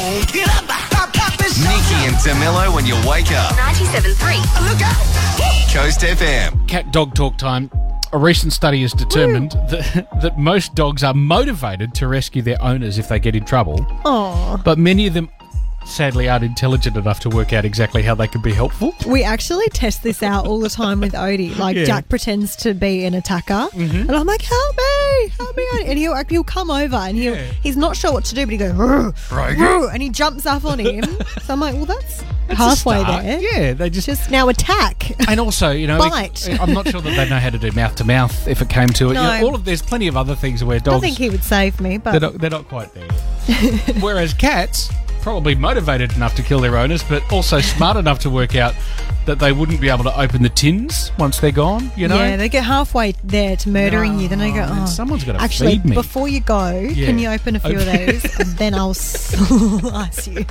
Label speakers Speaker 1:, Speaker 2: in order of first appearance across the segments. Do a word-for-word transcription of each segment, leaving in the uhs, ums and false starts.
Speaker 1: Get up. Nikki and DeMillo when you wake up.
Speaker 2: ninety-seven point three.
Speaker 1: Look out. Coast F M.
Speaker 3: Cat dog talk time. A recent study has determined that, that most dogs are motivated to rescue their owners if they get in trouble.
Speaker 4: Oh,
Speaker 3: But many of them sadly aren't intelligent enough to work out exactly how they can be helpful.
Speaker 4: we actually test this out all the time with Odie. Like,
Speaker 3: Yeah.
Speaker 4: Jack pretends to be an attacker, and I'm like, help me, help me. And he'll, he'll come over, and he'll,
Speaker 3: Yeah.
Speaker 4: he's not sure what to do, but he goes, "Rrr,
Speaker 3: Right.
Speaker 4: rrr," and he jumps up on him. So I'm like, well, that's,
Speaker 3: That's a
Speaker 4: halfway
Speaker 3: start.
Speaker 4: there.
Speaker 3: Yeah, they just...
Speaker 4: Just now attack.
Speaker 3: And also, you know,
Speaker 4: Bite.
Speaker 3: I'm not sure that they know how to do mouth to mouth if it came to it. You
Speaker 4: No.
Speaker 3: know, all of there's plenty of other things where
Speaker 4: I
Speaker 3: dogs
Speaker 4: think he would save me, but
Speaker 3: they're not, they're not quite there. Whereas cats probably motivated enough to kill their owners, but also smart enough to work out that they wouldn't be able to open the tins once they're gone. You know,
Speaker 4: yeah, they get halfway there to murdering you. Then they go,
Speaker 3: Oh, man,
Speaker 4: oh,
Speaker 3: someone's gotta
Speaker 4: actually,
Speaker 3: feed me."
Speaker 4: before you go,
Speaker 3: Yeah.
Speaker 4: can you open a few of
Speaker 3: Okay.
Speaker 4: those, and then I'll slice you.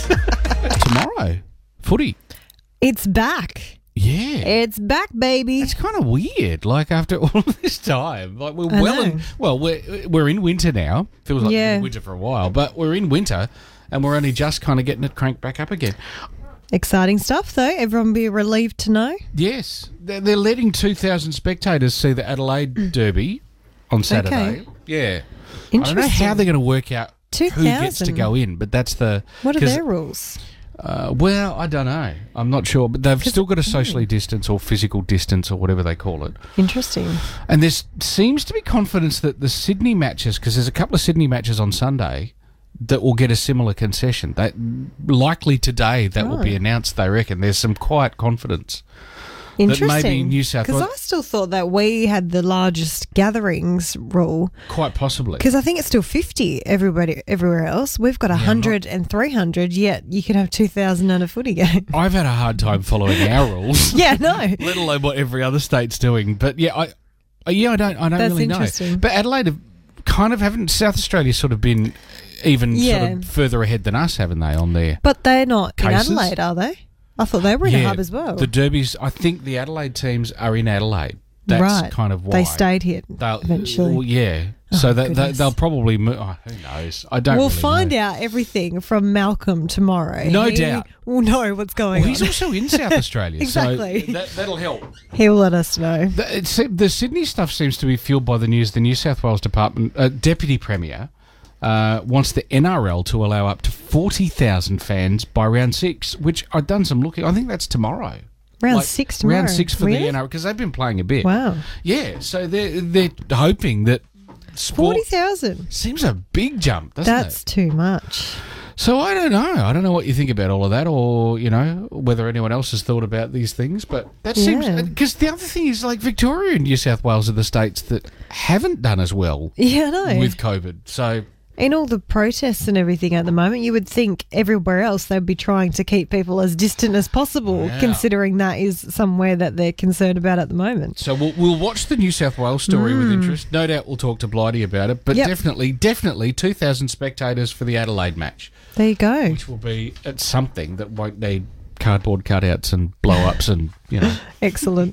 Speaker 3: tomorrow footy.
Speaker 4: It's back.
Speaker 3: Yeah.
Speaker 4: It's back, baby.
Speaker 3: It's kind of weird, like after all of this time, like we're
Speaker 4: I
Speaker 3: well,
Speaker 4: know.
Speaker 3: in, well, we're we're in winter now. Feels like
Speaker 4: Yeah.
Speaker 3: we're in winter for a while, but we're in winter, and we're only just kind of getting it cranked back up again.
Speaker 4: Exciting stuff, though. Everyone be relieved to know.
Speaker 3: Yes, they're, they're letting two thousand spectators see the Adelaide Derby on Saturday.
Speaker 4: Okay.
Speaker 3: Yeah, I don't know
Speaker 4: Interesting.
Speaker 3: how they're going to work out who gets to
Speaker 4: two thousand.
Speaker 3: go in, but that's the
Speaker 4: What are
Speaker 3: 'cause,
Speaker 4: their rules?
Speaker 3: Uh, well, I don't know. I'm not sure, but they've still got to socially distance or physical distance or whatever they call it.
Speaker 4: Interesting.
Speaker 3: And there seems to be confidence that the Sydney matches, because there's a couple of Sydney matches on Sunday, that will get a similar concession. That likely today that will be
Speaker 4: Oh.
Speaker 3: announced. They reckon there's some quiet confidence.
Speaker 4: Interesting.
Speaker 3: maybe New South
Speaker 4: Because
Speaker 3: Wales-
Speaker 4: I still thought that we had the largest gatherings rule.
Speaker 3: Quite possibly.
Speaker 4: Because I think it's still fifty everybody everywhere else. We've got one hundred and three hundred, yet you can have two thousand at a footy game.
Speaker 3: I've had a hard time following our rules.
Speaker 4: Yeah, no.
Speaker 3: Let alone what every other state's doing. But yeah, I, uh, yeah, I don't, I don't
Speaker 4: That's
Speaker 3: really know.
Speaker 4: interesting.
Speaker 3: But Adelaide have kind of haven't. South Australia sort of been even
Speaker 4: Yeah.
Speaker 3: sort of further ahead than us, haven't they? On their
Speaker 4: But they're not
Speaker 3: Cases?
Speaker 4: in Adelaide, are they? I thought they were in a hub as well.
Speaker 3: The derbies. I think the Adelaide teams are in Adelaide. That's
Speaker 4: right.
Speaker 3: kind of why
Speaker 4: They stayed here
Speaker 3: They'll-
Speaker 4: eventually.
Speaker 3: well, yeah.
Speaker 4: Oh,
Speaker 3: so that they,
Speaker 4: goodness.
Speaker 3: they'll probably. Mo- oh, who knows? I don't.
Speaker 4: We'll
Speaker 3: really
Speaker 4: find
Speaker 3: know.
Speaker 4: out everything from Malcolm tomorrow.
Speaker 3: No
Speaker 4: he
Speaker 3: doubt.
Speaker 4: will know what's going
Speaker 3: Well, he's
Speaker 4: on.
Speaker 3: also in South Australia.
Speaker 4: Exactly.
Speaker 3: So that, that'll help.
Speaker 4: He will let us know.
Speaker 3: The, it's, the Sydney stuff seems to be fueled by the news. The New South Wales Department uh, Deputy Premier uh, wants the N R L to allow up to forty thousand fans by round six, which I've done some looking. I think that's tomorrow.
Speaker 4: Round
Speaker 3: Like,
Speaker 4: six tomorrow.
Speaker 3: Round six for
Speaker 4: Really?
Speaker 3: the N R L because they've been playing a bit.
Speaker 4: Wow.
Speaker 3: Yeah, so they're they're hoping that sport
Speaker 4: forty thousand.
Speaker 3: seems a big jump, doesn't
Speaker 4: That's
Speaker 3: it?
Speaker 4: too much.
Speaker 3: So I don't know. I don't know what you think about all of that, or you know whether anyone else has thought about these things. But that seems
Speaker 4: Yeah.
Speaker 3: because the other thing is like Victoria and New South Wales are the states that haven't done as well
Speaker 4: Yeah, I know.
Speaker 3: with COVID. So
Speaker 4: In all the protests and everything at the moment, you would think everywhere else they'd be trying to keep people as distant as possible,
Speaker 3: Yeah.
Speaker 4: considering that is somewhere that they're concerned about at the moment.
Speaker 3: so we'll we'll watch the New South Wales story with interest. No doubt we'll talk to Blighty about it. But
Speaker 4: Mm. Yep.
Speaker 3: definitely, definitely two thousand spectators for the Adelaide match,
Speaker 4: There you go.
Speaker 3: which will be at something that won't need cardboard cutouts and blow ups and you know.
Speaker 4: Excellent.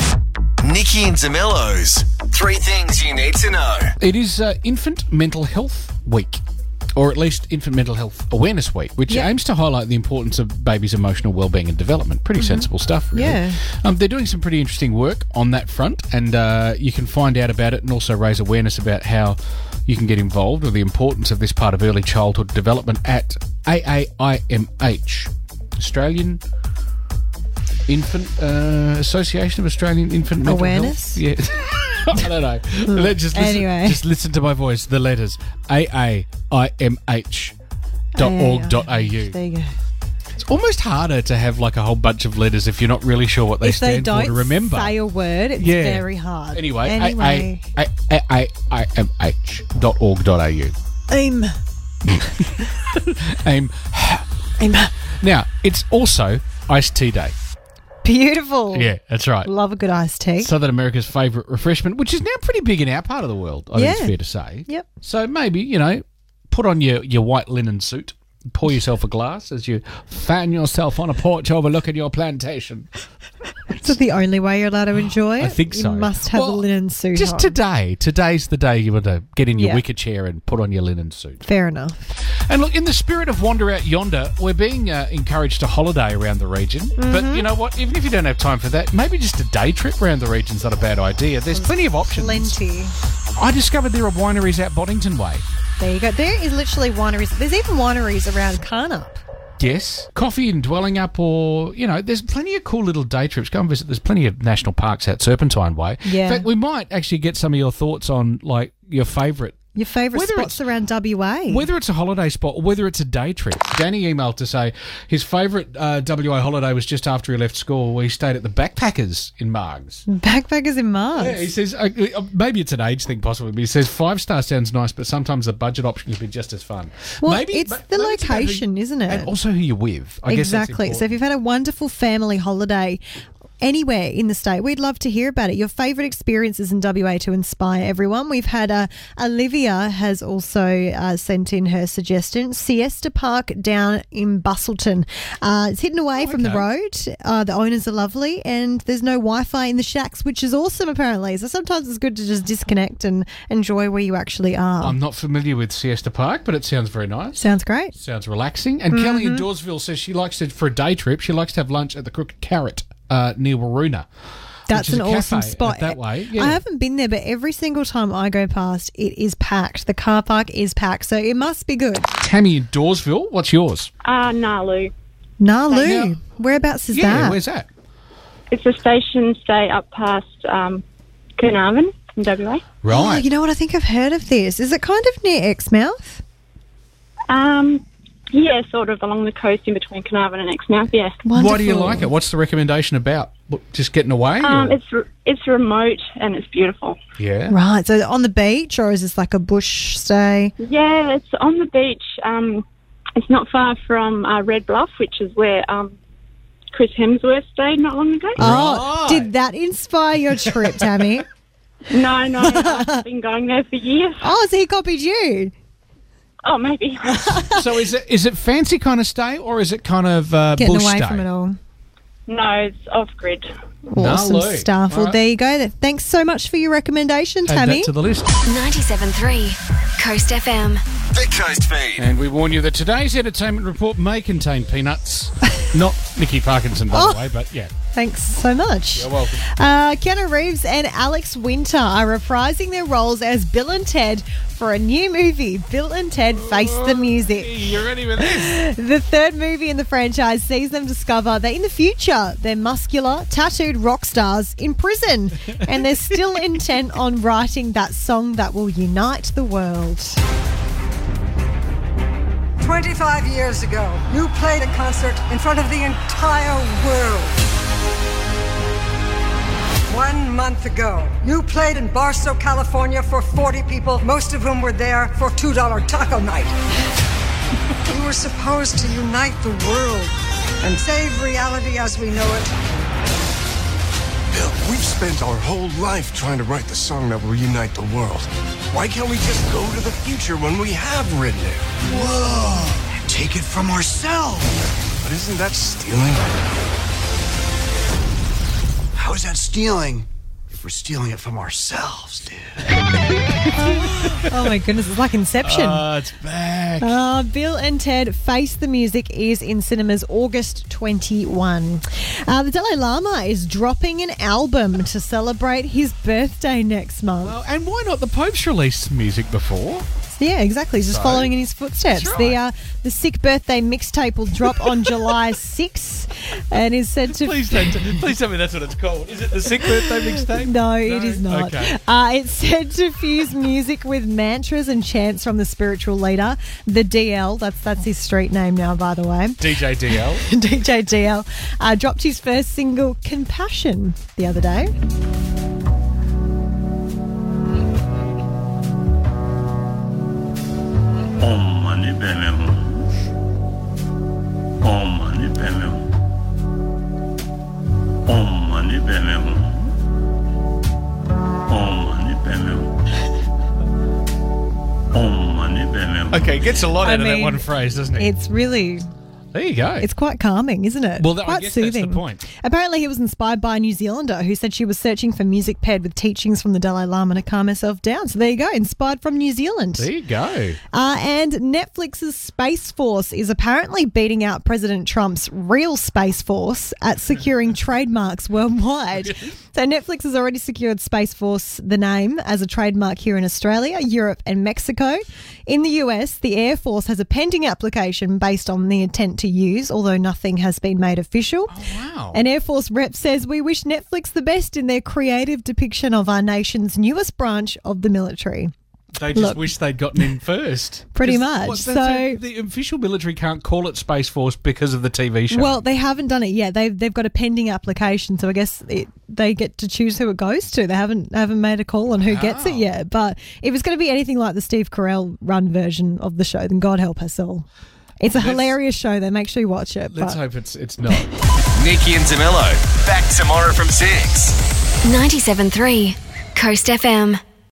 Speaker 1: Nikki and DeMillo's Three Things You Need to Know.
Speaker 3: It is uh, Infant Mental Health Week, or at least Infant Mental Health Awareness Week, which
Speaker 4: Yeah.
Speaker 3: aims to highlight the importance of babies' emotional wellbeing and development. Pretty sensible stuff, really.
Speaker 4: Yeah.
Speaker 3: Um, they're doing some pretty interesting work on that front, and uh, you can find out about it and also raise awareness about how you can get involved with the importance of this part of early childhood development at A A I M H, Australian Infant uh, Association of Australian Infant Mental
Speaker 4: Awareness?
Speaker 3: Health. Yeah. I don't know. Let's just listen,
Speaker 4: Anyway.
Speaker 3: just listen to my voice. The letters A A I M H dot org dot A U.
Speaker 4: There you go.
Speaker 3: It's almost harder to have like a whole bunch of letters if you're not really sure what they
Speaker 4: If they
Speaker 3: stand
Speaker 4: don't
Speaker 3: for to remember.
Speaker 4: say a word, it's
Speaker 3: Yeah.
Speaker 4: very hard.
Speaker 3: Anyway,
Speaker 4: anyway.
Speaker 3: A A I M H dot org dot A U.
Speaker 4: Aim.
Speaker 3: Aim.
Speaker 4: Aim.
Speaker 3: Now, it's also Iced Tea Day.
Speaker 4: Beautiful.
Speaker 3: Yeah, that's right.
Speaker 4: Love a good iced tea.
Speaker 3: Southern America's favourite refreshment, which is now pretty big in our part of the world, I think it's
Speaker 4: Yeah.
Speaker 3: fair to say.
Speaker 4: Yep.
Speaker 3: So maybe, you know, put on your, your white linen suit, pour yourself a glass as you fan yourself on a porch overlooking your plantation.
Speaker 4: Is that the only way you're allowed to enjoy it?
Speaker 3: I think so.
Speaker 4: You must have
Speaker 3: Well,
Speaker 4: a linen suit
Speaker 3: Just
Speaker 4: on.
Speaker 3: today. Today's the day you want to get in your
Speaker 4: Yeah.
Speaker 3: wicker chair and put on your linen suit.
Speaker 4: Fair enough.
Speaker 3: And look, in the spirit of Wander Out Yonder, we're being uh, encouraged to holiday around the region.
Speaker 4: Mm-hmm.
Speaker 3: But you know what? Even if you don't have time for that, maybe just a day trip around the region's not a bad idea. There's plenty of options.
Speaker 4: Plenty.
Speaker 3: I discovered there are wineries out Boddington Way.
Speaker 4: There you go. There is literally wineries. There's even wineries around Carnup.
Speaker 3: Yes. Coffee and Dwelling Up, or, you know, there's plenty of cool little day trips. Go and visit. There's plenty of national parks out Serpentine Way.
Speaker 4: Yeah.
Speaker 3: In fact, we might actually get some of your thoughts on, like, your favourite.
Speaker 4: Your favourite
Speaker 3: Whether
Speaker 4: spots around W A.
Speaker 3: Whether it's a holiday spot or whether it's a day trip. Danny emailed to say his favourite uh, W A holiday was just after he left school, where he stayed at the Backpackers in Margs.
Speaker 4: Backpackers in Mars.
Speaker 3: Yeah, he says, uh, uh, maybe it's an age thing possibly, but he says five star sounds nice, but sometimes the budget option can be just as fun.
Speaker 4: Well,
Speaker 3: maybe
Speaker 4: it's
Speaker 3: ma-
Speaker 4: the
Speaker 3: maybe it's about who-
Speaker 4: location, isn't it?
Speaker 3: And also who you're with. I guess that's
Speaker 4: Exactly. So if
Speaker 3: important.
Speaker 4: you've had a wonderful family holiday anywhere in the state, we'd love to hear about it. Your favourite experiences in W A to inspire everyone. We've had uh, Olivia has also uh, sent in her suggestion. Siesta Park down in Bustleton. Uh, it's hidden away
Speaker 3: Oh,
Speaker 4: from the
Speaker 3: okay.
Speaker 4: road. Uh, the owners are lovely, and there's no Wi-Fi in the shacks, which is awesome apparently. So sometimes it's good to just disconnect and enjoy where you actually are.
Speaker 3: I'm not familiar with Siesta Park, but it sounds very nice.
Speaker 4: Sounds great.
Speaker 3: Sounds relaxing. And Kelly in Dawesville says she likes to, for a day trip, she likes to have lunch at the Crooked Carrot uh, near Waroona.
Speaker 4: That's
Speaker 3: which is
Speaker 4: an
Speaker 3: a
Speaker 4: awesome
Speaker 3: cafe
Speaker 4: spot.
Speaker 3: out that way. Yeah.
Speaker 4: I haven't been there, but every single time I go past, it is packed. The car park is packed, so it must be good.
Speaker 3: Tammy in Dawesville, what's yours?
Speaker 2: Uh, Nalu.
Speaker 4: Nalu,
Speaker 3: Yeah.
Speaker 4: whereabouts is
Speaker 3: Yeah,
Speaker 4: that?
Speaker 3: where's that?
Speaker 2: It's a station stay up past um, Carnarvon in W A.
Speaker 4: Oh,
Speaker 3: Right.
Speaker 4: you know what? I think I've heard of this. Is it kind of near Exmouth?
Speaker 2: Um, yeah, sort of along the coast in between Carnarvon and Exmouth, yeah.
Speaker 3: Why do you
Speaker 4: Wonderful.
Speaker 3: like it? What's the recommendation about? Look, just getting away?
Speaker 2: Um,
Speaker 3: or-
Speaker 2: it's re- it's remote and it's beautiful.
Speaker 3: yeah.
Speaker 4: Right, so on the beach, or is this like a bush stay?
Speaker 2: Yeah, it's on the beach. Um, it's not far from uh, Red Bluff, which is where um, Chris Hemsworth stayed not long ago.
Speaker 4: Oh,
Speaker 3: Right.
Speaker 4: did that inspire your trip, Tammy?
Speaker 2: No, no, I've been going there for years.
Speaker 4: Oh, so he copied you.
Speaker 2: Oh, maybe.
Speaker 3: So is it is it fancy kind of stay, or is it kind of uh,
Speaker 4: Getting
Speaker 3: bush
Speaker 4: away
Speaker 3: stay?
Speaker 4: from it all.
Speaker 2: No, it's off grid.
Speaker 4: Awesome
Speaker 3: Nalu.
Speaker 4: stuff. Well,
Speaker 3: All right.
Speaker 4: there you go. Thanks so much for your recommendation,
Speaker 3: Add
Speaker 4: Tammy.
Speaker 3: that to the list.
Speaker 5: ninety-seven point three Coast F M.
Speaker 1: The Coast Feed.
Speaker 3: And we warn you that today's entertainment report may contain peanuts. Not Nikki Parkinson, by the way, but yeah.
Speaker 4: Thanks so much.
Speaker 3: You're welcome.
Speaker 4: Uh, Keanu Reeves and Alex Winter are reprising their roles as Bill and Ted for a new movie, Bill and Ted Face the Music.
Speaker 3: You ready with this?
Speaker 4: The third movie in the franchise sees them discover that in the future they're muscular, tattooed rock stars in prison, and they're still intent on writing that song that will unite the world.
Speaker 6: twenty-five years ago, you played a concert in front of the entire world. One month ago, you played in Barstow, California for forty people, most of whom were there for two dollar taco night. You were supposed to unite the world and save reality as we know it.
Speaker 7: Bill, we've spent our whole life trying to write the song that will unite the world. Why can't we just go to the future when we have written it?
Speaker 8: Whoa! And take it from ourselves.
Speaker 7: But isn't that stealing?
Speaker 8: How is that stealing? If we're stealing it from ourselves, dude.
Speaker 4: Oh my goodness, it's like Inception.
Speaker 3: Oh, it's back.
Speaker 4: Uh, Bill and Ted Face the Music is in cinemas August twenty-first. Uh, the Dalai Lama is dropping an album to celebrate his birthday next month.
Speaker 3: Well, and why not? The Pope's released music before.
Speaker 4: Yeah, exactly. He's just
Speaker 3: So,
Speaker 4: following in his footsteps.
Speaker 3: that's
Speaker 4: The
Speaker 3: right.
Speaker 4: uh, the sick birthday mixtape will drop on July sixth and is said to...
Speaker 3: Please don't. Please tell me that's what it's called. Is it the sick birthday mixtape?
Speaker 4: No, it is not.
Speaker 3: Okay.
Speaker 4: Uh, it's said to fuse music with mantras and chants from the spiritual leader, the D L. That's that's his street name now, by the way.
Speaker 3: D J D L.
Speaker 4: D J D L uh, dropped his first single, Compassion, the other day.
Speaker 9: Om mani padme hu. Om mani padme hu. Om mani padme hu. Om mani padme hu. Om mani padme hu.
Speaker 3: Okay, gets a lot
Speaker 4: I
Speaker 3: out of that
Speaker 4: mean,
Speaker 3: one phrase, doesn't it?
Speaker 4: It's really
Speaker 3: There you go.
Speaker 4: It's quite calming, isn't it?
Speaker 3: Well, that- I
Speaker 4: quite
Speaker 3: guess that's the
Speaker 4: soothing.
Speaker 3: point.
Speaker 4: Apparently, he was inspired by a New Zealander who said she was searching for music paired with teachings from the Dalai Lama to calm herself down. So there you go, inspired from New Zealand.
Speaker 3: There you go.
Speaker 4: Uh, and Netflix's Space Force is apparently beating out President Trump's real Space Force at securing trademarks worldwide. So Netflix has already secured Space Force, the name, as a trademark here in Australia, Europe and Mexico. In the U S, the Air Force has a pending application based on the intent to use, although nothing has been made official.
Speaker 3: Oh, wow.
Speaker 4: An Air Force rep says, "We wish Netflix the best in their creative depiction of our nation's newest branch of the military."
Speaker 3: They just
Speaker 4: Look.
Speaker 3: wish they'd gotten in first.
Speaker 4: Pretty
Speaker 3: 'Cause
Speaker 4: much.
Speaker 3: what- that's
Speaker 4: So-
Speaker 3: a- the official military can't call it Space Force because of the T V show.
Speaker 4: Well, they haven't done it yet. They've they've got a pending application, so I guess it, they get to choose who it goes to. They haven't haven't made a call on who gets it
Speaker 3: Wow.
Speaker 4: yet. But if it's going to be anything like the Steve Carell run version of the show, then God help us all. It's a
Speaker 3: Let's-
Speaker 4: hilarious show, though. Make sure you watch it.
Speaker 3: let's
Speaker 4: but-
Speaker 3: hope it's it's not.
Speaker 1: Nikki and DeMello, back tomorrow from six.
Speaker 5: ninety-seven point three Coast F M.